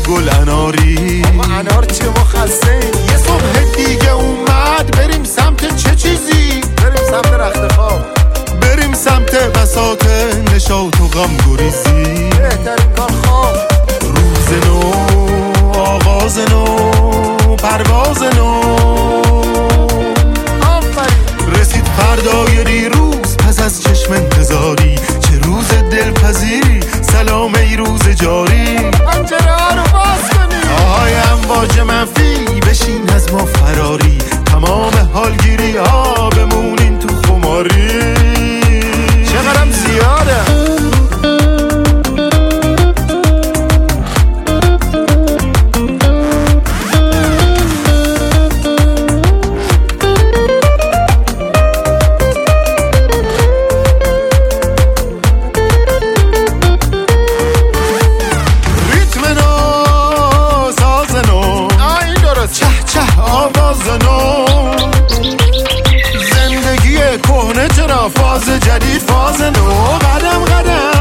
گل اناری. انار چه مخصه یه صبح دیگه اومد بریم سمت چه چیزی؟ بریم سمت رخت خواب، بریم سمت بساط نشاط و غم گریزی. بهترین کار خواب. روز نو، آغاز نو، پرواز نو. آفرین. رسید فردای دیروز پس از چشم انتظاری. چه روز دلپذیری، سلام ای روز جاری. پنجره ها رو باز کنی، آهای امواج منفی بشین از ما فراری. تمام حالگیری ها بمونین تو خماری. چقدرم زیاده. زندگی کهنه چرا فاز جدید، فاز نو. قدم قدم